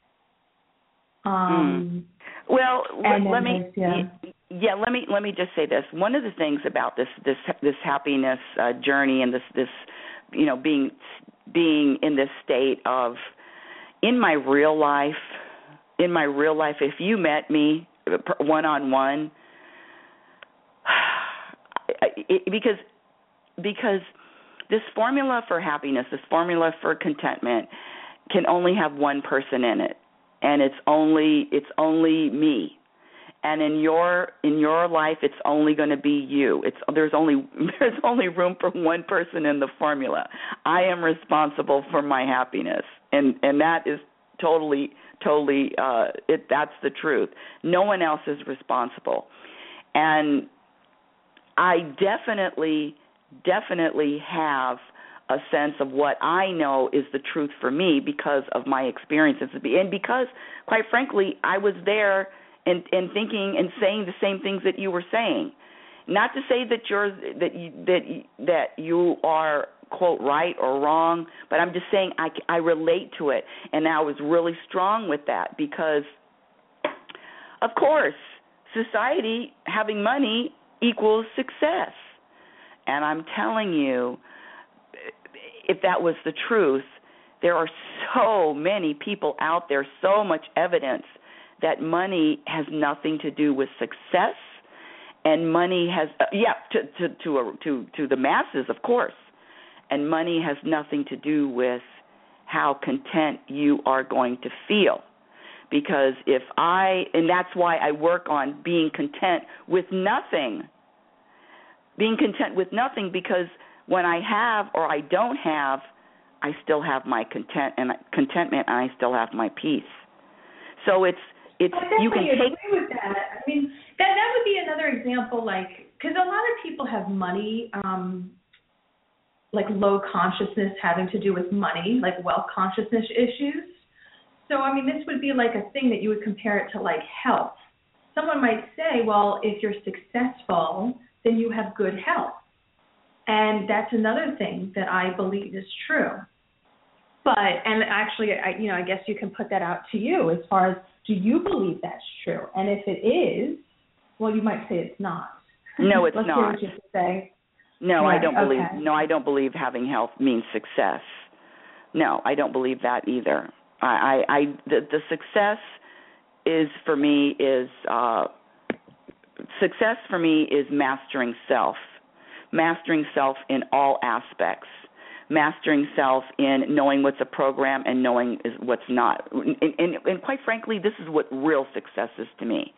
Well, let me just say this. One of the things about this happiness journey and this being in this state of, in my real life, if you met me one-on-one, because this formula for happiness, this formula for contentment, can only have one person in it, and it's only me. And in your life, it's only going to be you. There's only room for one person in the formula. I am responsible for my happiness, and that is totally that's the truth. No one else is responsible. And I definitely have a sense of what I know is the truth for me because of my experiences, and because, quite frankly, I was there and thinking and saying the same things that you were saying. Not to say that you are, quote, right or wrong, but I'm just saying I relate to it, and I was really strong with that because, of course, society, having money equals success. And I'm telling you, if that was the truth, there are so many people out there, so much evidence that money has nothing to do with success, and money has to the masses, of course, and money has nothing to do with how content you are going to feel. Because and that's why I work on being content with nothing. Being content with nothing, because when I have or I don't have, I still have my contentment, and I still have my peace. So it's you can take. Agree with that. I mean, that would be another example, because a lot of people have money, like low consciousness having to do with money, like wealth consciousness issues. So, I mean, this would be like a thing that you would compare it to, like, health. Someone might say, well, if you're successful, then you have good health. And that's another thing that I believe is true. And actually, I guess you can put that out to you as far as, do you believe that's true? And if it is, well, you might say it's not. No, it's Let's not. hear what you say. No, right, I don't believe. okay. No, I don't believe having health means success. No, I don't believe that either. The success for me is mastering self in all aspects, mastering self in knowing what's a program and knowing what's not. And quite frankly, this is what real success is to me.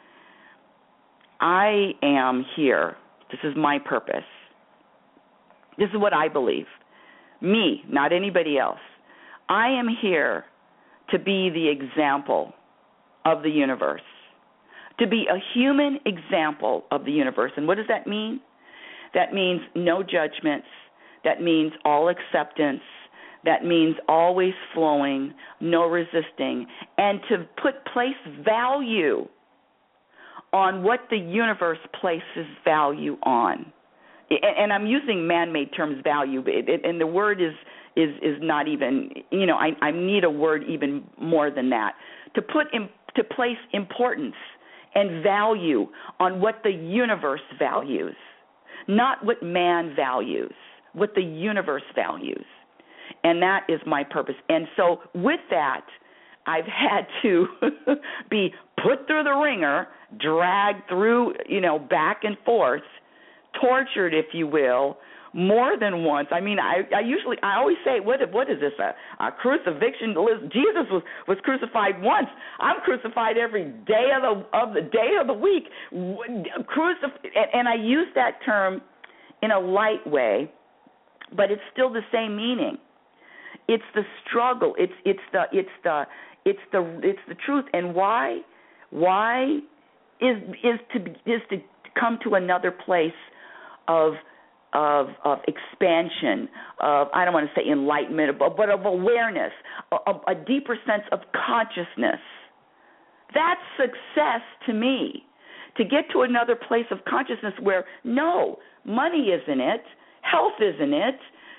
I am here. This is my purpose. This is what I believe. Me, not anybody else. I am here to be the example of the universe, to be a human example of the universe. And what does that mean? That means no judgments. That means all acceptance. That means always flowing, no resisting, and to place value on what the universe places value on. And I'm using man-made terms, value, and the word is not even, I need a word even more than that. To place importance and value on what the universe values, not what man values, what the universe values. And that is my purpose. And so with that, I've had to be put through the ringer, dragged through, back and forth, tortured, if you will, more than once. I mean, I always say, what is this, a crucifixion? Jesus was crucified once. I'm crucified every day of the week. And I use that term in a light way, but it's still the same meaning. It's the struggle. It's the truth. And why is to come to another place of expansion, of, I don't want to say enlightenment, but of awareness, a deeper sense of consciousness. That's success to me. to get to another place of consciousness where, no, money isn't it, health isn't it,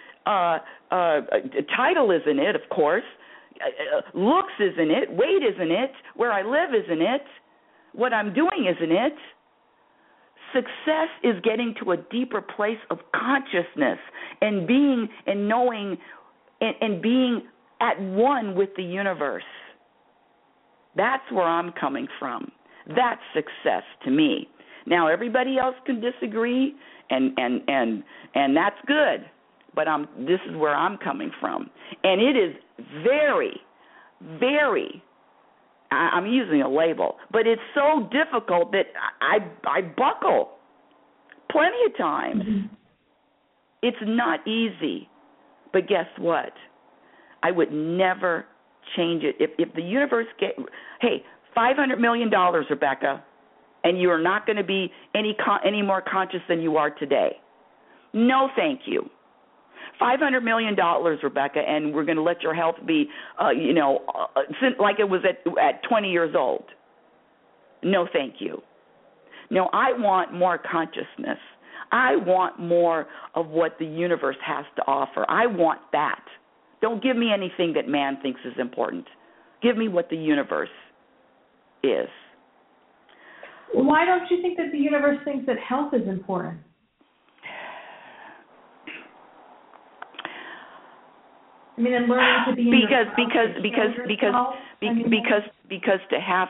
title isn't it, of course, looks isn't it, weight isn't it, where I live isn't it, what I'm doing isn't it. Success is getting to a deeper place of consciousness and being and knowing and being at one with the universe. That's where I'm coming from. That's success to me. Now everybody else can disagree, and that's good. But this is where I'm coming from, and it is very, very. I'm using a label, but it's so difficult that I buckle plenty of times. Mm-hmm. It's not easy, but guess what? I would never change it. If the universe hey, $500 million, Rebecca, and you are not going to be any more conscious than you are today. No, thank you. $500 million, Rebecca, and we're going to let your health be, like it was at 20 years old. No, thank you. No, I want more consciousness. I want more of what the universe has to offer. I want that. Don't give me anything that man thinks is important. Give me what the universe is. Why don't you think that the universe thinks that health is important? I mean, and learning to be because to have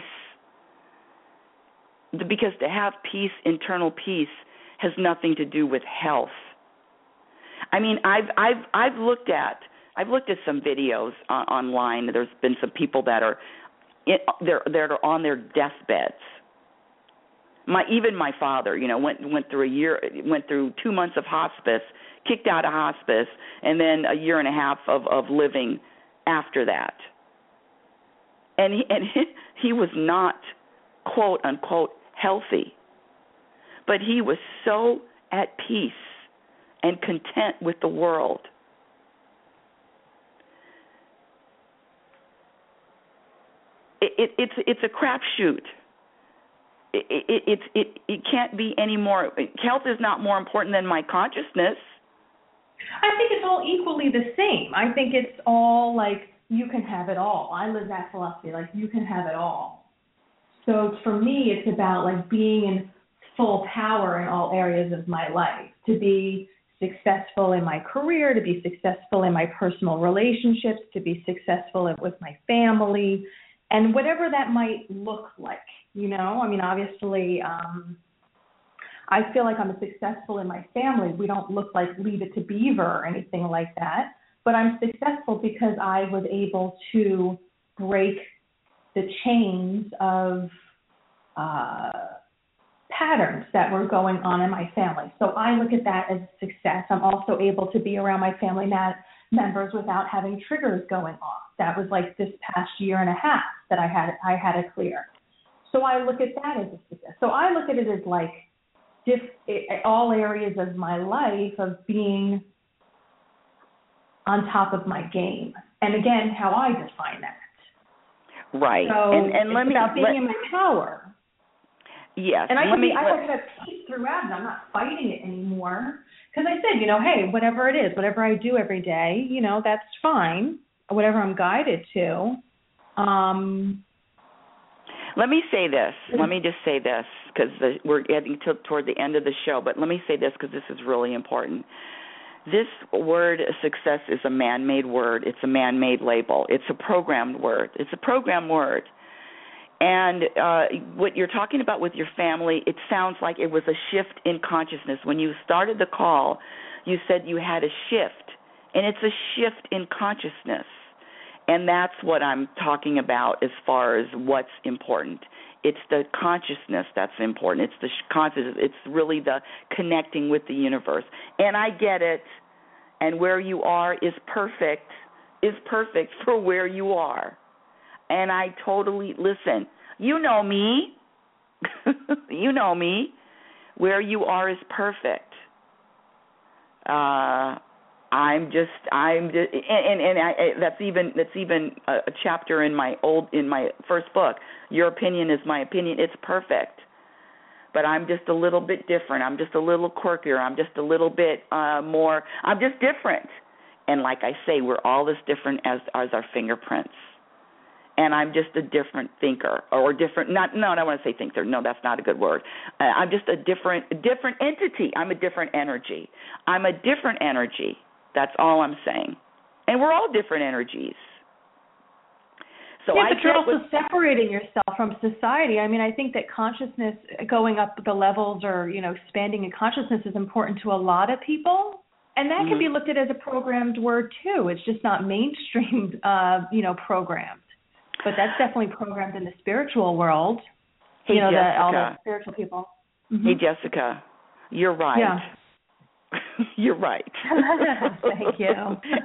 peace, internal peace, has nothing to do with health. I mean, I've looked at some videos online. There's been some people that are on their deathbeds. Even my father, went through 2 months of hospice, kicked out of hospice, and then a year and a half of living after that. And he was not, quote unquote, healthy, but he was so at peace and content with the world. It's a crapshoot. It can't be any more. Health is not more important than my consciousness. I think it's all equally the same. I think it's all like you can have it all. I live that philosophy, like you can have it all. So for me, it's about like being in full power in all areas of my life, to be successful in my career, to be successful in my personal relationships, to be successful with my family, and whatever that might look like. I mean, obviously, I feel like I'm successful in my family. We don't look like Leave It to Beaver or anything like that, but I'm successful because I was able to break the chains of patterns that were going on in my family. So I look at that as success. I'm also able to be around my family members without having triggers going off. That was like this past year and a half that I had to clear. So I look at that as a success. So I look at it as like all areas of my life of being on top of my game. And again, how I define that. Right. So and it's about being in my power. Yes. And I can have peace throughout it. I'm not fighting it anymore. Because I said, hey, whatever it is, whatever I do every day, that's fine. Whatever I'm guided to. Let me say this. Let me just say this, because we're getting toward the end of the show, but let me say this because this is really important. This word success is a man-made word. It's a man-made label. It's a programmed word. It's a programmed word. And what you're talking about with your family, it sounds like it was a shift in consciousness. When you started the call, you said you had a shift, and it's a shift in consciousness. And that's what I'm talking about as far as what's important. It's the consciousness that's important. It's the consciousness. It's really the connecting with the universe. And I get it. And where you are is perfect for where you are. And I totally, listen, you know me. You know me. Where you are is perfect. That's even a chapter in my first book. Your opinion is my opinion. It's perfect. but I'm just a little bit different. I'm just a little quirkier. I'm just a little bit more. I'm just different. And like I say, we're all as different as our fingerprints. And I'm just a different thinker, or different. I don't want to say thinker. No, that's not a good word. I'm just a different entity. I'm a different energy. I'm a different energy. That's all I'm saying. And we're all different energies. So yeah, but you're also separating yourself from society. I mean, I think that consciousness, going up the levels, or expanding in consciousness, is important to a lot of people. And that can be looked at as a programmed word too. It's just not mainstream, programmed. But that's definitely programmed in the spiritual world. Hey, Jessica. All the spiritual people. Hey, Jessica, you're right. Yeah. You're right. Thank you.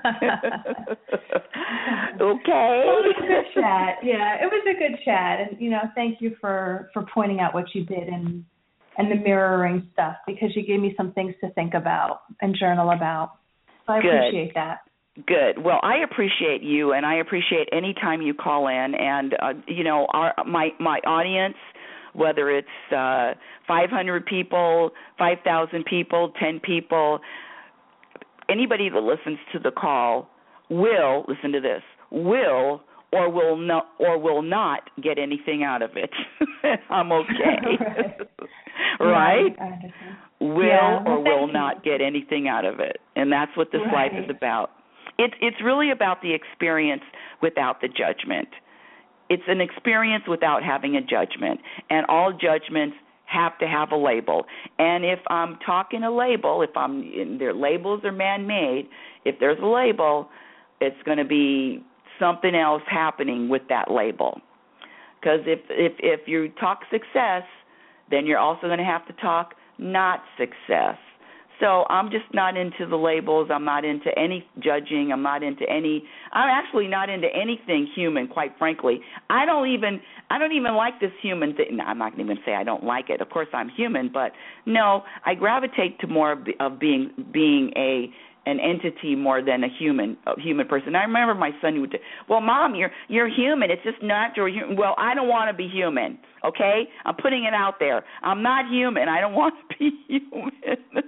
Okay. Well, it was a good chat. Yeah, it was a good chat. And, thank you for pointing out what you did and the mirroring stuff, because you gave me some things to think about and journal about. So I appreciate that. Good. Well, I appreciate you, and I appreciate any time you call in. And my audience, whether it's 500 people, 5,000 people, 10 people, anybody that listens to the call will listen to this. Will will not get anything out of it. I'm okay. Right? I understand. Will not get anything out of it, and that's what this life is about. It's really about the experience without the judgment. It's an experience without having a judgment, and all judgments have to have a label. And if I'm talking a label, their labels are man-made, if there's a label, it's going to be something else happening with that label. Because if you talk success, then you're also going to have to talk not success. So I'm just not into the labels. I'm not into any judging. I'm actually not into anything human, quite frankly. I don't even like this human thing. No, I'm not going to even say I don't like it. Of course I'm human, but no, I gravitate to more of being an entity more than a human person. I remember my son would say, "Well, Mom, you're human. It's just natural." Well, I don't want to be human. Okay, I'm putting it out there. I'm not human. I don't want to be human.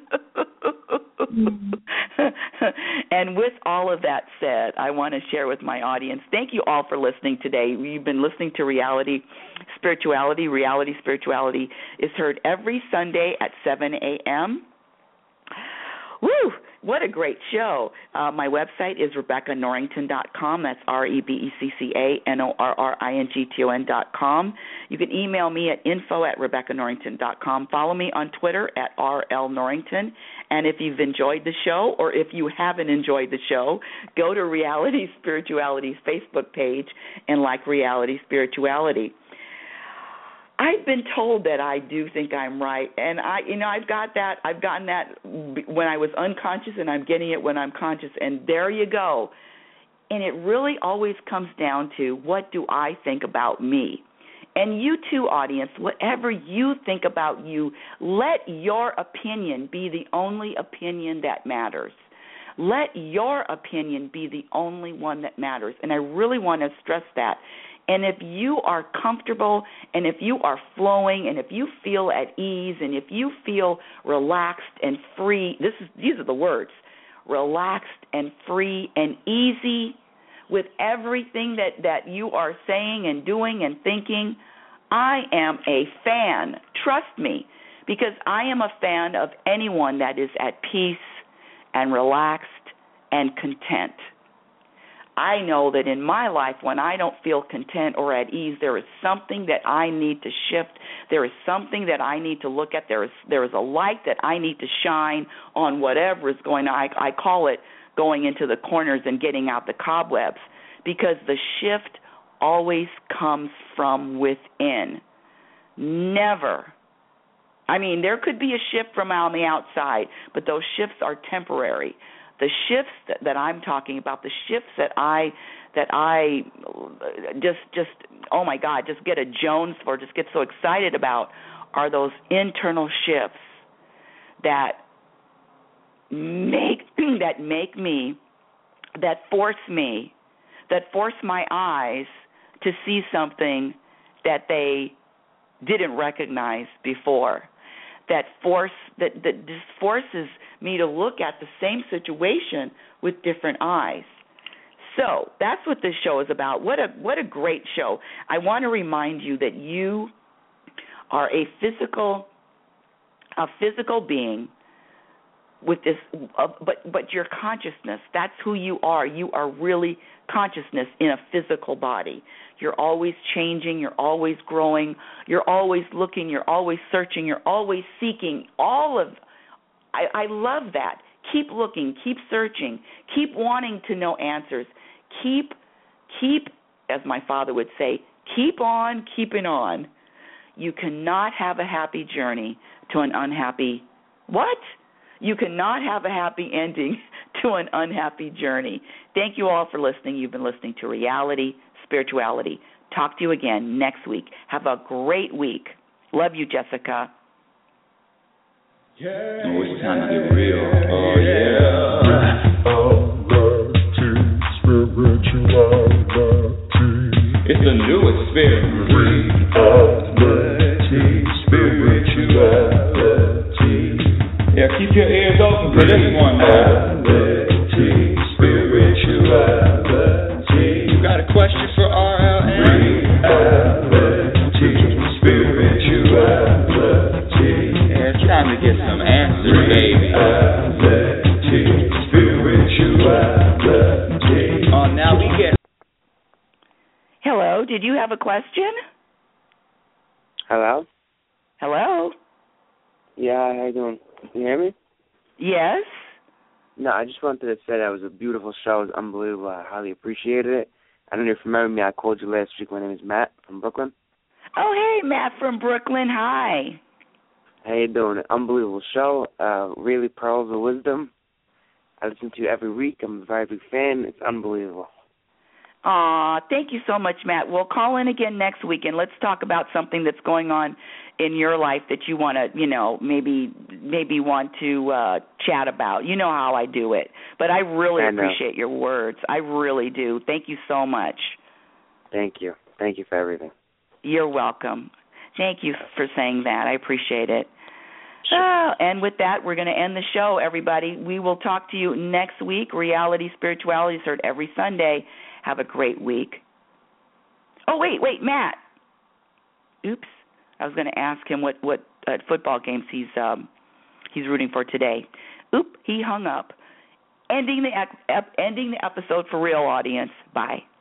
And with all of that said, I want to share with my audience. Thank you all for listening today. You've been listening to Reality Spirituality. Reality Spirituality is heard every Sunday at 7 a.m. Woo! What a great show. My website is RebeccaNorrington.com. That's RebeccaNorrington.com. You can email me at info@RebeccaNorrington.com. Follow me on Twitter at RLNorrington. And if you've enjoyed the show, or if you haven't enjoyed the show, go to Reality Spirituality's Facebook page and like Reality Spirituality. I've been told that I do think I'm right, and I've gotten that when I was unconscious, and I'm getting it when I'm conscious, and there you go. And it really always comes down to, what do I think about me? And you too, audience, whatever you think about you, let your opinion be the only opinion that matters. Let your opinion be the only one that matters, and I really want to stress that. And if you are comfortable, and if you are flowing, and if you feel at ease, and if you feel relaxed and free, these are the words, relaxed and free and easy with everything that you are saying and doing and thinking, I am a fan. Trust me, because I am a fan of anyone that is at peace and relaxed and content. I know that in my life, when I don't feel content or at ease, there is something that I need to shift. There is something that I need to look at. There is a light that I need to shine on whatever is going on. I call it going into the corners and getting out the cobwebs, because the shift always comes from within. Never. I mean, there could be a shift from on the outside, but those shifts are temporary. The shifts that I'm talking about, the shifts that I just oh my God, just get a Jones for, just get so excited about, are those internal shifts that make me, that force my eyes to see something that they didn't recognize before. that just forces me to look at the same situation with different eyes. So that's what this show is about. What a great show. I want to remind you that you are a physical being with this, but your consciousness, that's who you are. You are really consciousness in a physical body. You're always changing, you're always growing, you're always looking, you're always searching, you're always seeking. I love that. Keep looking, keep searching, keep wanting to know answers. Keep, as my father would say, keep on keeping on. You cannot have a happy journey to an unhappy, what? You cannot have a happy ending to an unhappy journey. Thank you all for listening. You've been listening to Reality, Spirituality. Talk to you again next week. Have a great week. Love you, Jessica. Oh, it's time to get real. Oh, yeah. It's a new experience. Spirituality. Yeah, keep your ears open for this one, man. Spirituality. You got a question for RLN? Spirituality. Yeah, it's time to get some answers, baby. Spirituality. Now we get. Hello, did you have a question? Hello? Hello? Yeah, how you doing? Can you hear me? Yes? No, I just wanted to say that was a beautiful show. It was unbelievable. I highly appreciated it. I don't know if you remember me. I called you last week. My name is Matt from Brooklyn. Oh, hey, Matt from Brooklyn. Hi. How you doing? An unbelievable show. Really pearls of wisdom. I listen to you every week. I'm a very big fan. It's unbelievable. Aw, thank you so much, Matt. We'll call in again next week, and let's talk about something that's going on in your life that you want to, maybe want to chat about. You know how I do it. But I really appreciate your words. I really do. Thank you so much. Thank you. Thank you for everything. You're welcome. Thank you for saying that. I appreciate it. And with that, we're going to end the show, everybody. We will talk to you next week. Reality Spirituality is heard every Sunday. Have a great week. Oh, wait, Matt. Oops. I was going to ask him what football games he's rooting for today. Oop, he hung up. Ending the episode for real, audience. Bye.